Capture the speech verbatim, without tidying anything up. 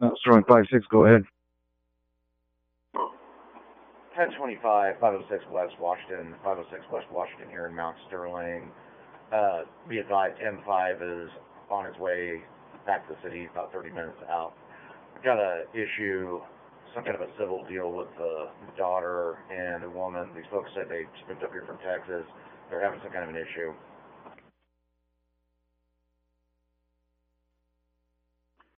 Uh, Sterling five six, go ahead. ten twenty-five, five oh six West Washington, five oh six West Washington here in Mount Sterling. Uh, be advised, M five is on its way back to the city, about thirty minutes out. We've got a issue, some kind of a civil deal with the daughter and a woman. These folks said they moved up here from Texas. They're having some kind of an issue.